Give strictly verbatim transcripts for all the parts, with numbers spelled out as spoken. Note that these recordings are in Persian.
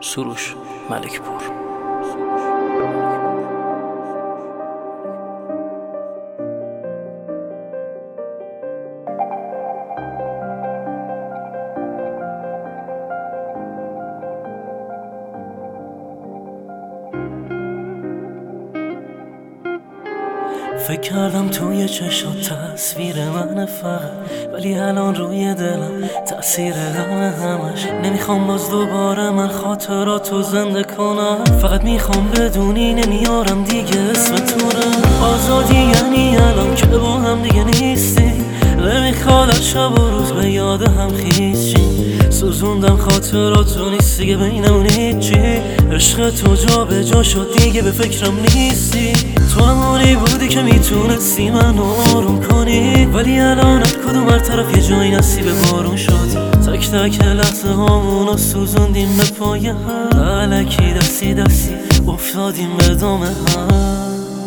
سروش ملکپور. فکر کردم توی چشات تصویر من فقط، ولی الان روی دلم تأثیر غم همش. نمیخوام باز دوباره من خاطراتو زنده کنم، فقط میخوام بدونی نمیارم دیگه اسم تو رو. آزادی یعنی الان که با هم دیگه نیستی، نمیخواد از شب و روز به یاد هم خیز چی. سوزوندم خاطراتو نیست دیگه بینمون هیچی. عشق تو جا به جا شد دیگه به فکرم نیستی. تو همونی بودی که میتونستی منو آروم کنی، ولی الان از کدوم هر طرف یه جایی نصیب بارون شدی. تک تک لحظه هامونو سوزوندیم به پای هم، الکی دستی دستی افتادیم به دام هم.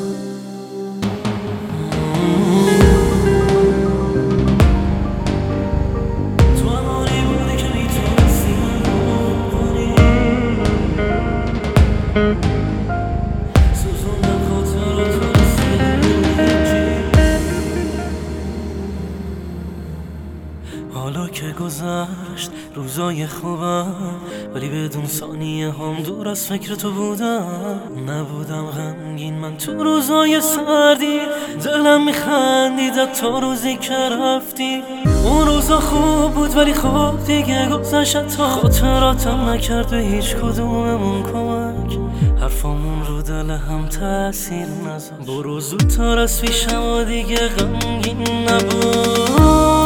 حالا که گذشت روزای خوبم، ولی بدون ثانیه هم دور از فکر تو بودم. نبودم غمگین من تو روزای سردی، دلم میخندید تا روزی که رفتی. اون روزا خوب بود ولی خوب دیگه گذشت، تا خاطراتم نکرد به هیچ کدوممون کمک. حرفامون رو دل هم تأثیر نذاشت. برو زودتر از پیشم و دیگه غمگین نبود.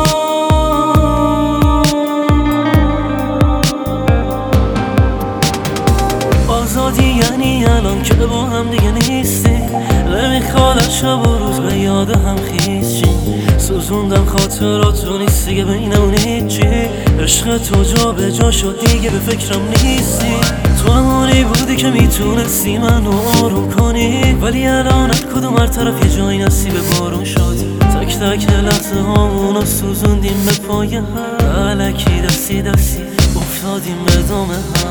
آزادی یعنی الان که با هم دیگه نیستی، نمیخواد از شب و روز به یاد هم خیز چی. سوزوندم خاطراتو نیست دیگه بینمون هیچی. عشق تو جا به جا شد دیگه به فکرم نیستی. تو همونی بودی که میتونستی منو آروم کنی، ولی الان از کدوم هر طرف یه جایی نصیب بارون شدی. تک تک لحظه هامونو سوزوندیم به پای هم، الکی دستی دستی افتادیم به دام هم.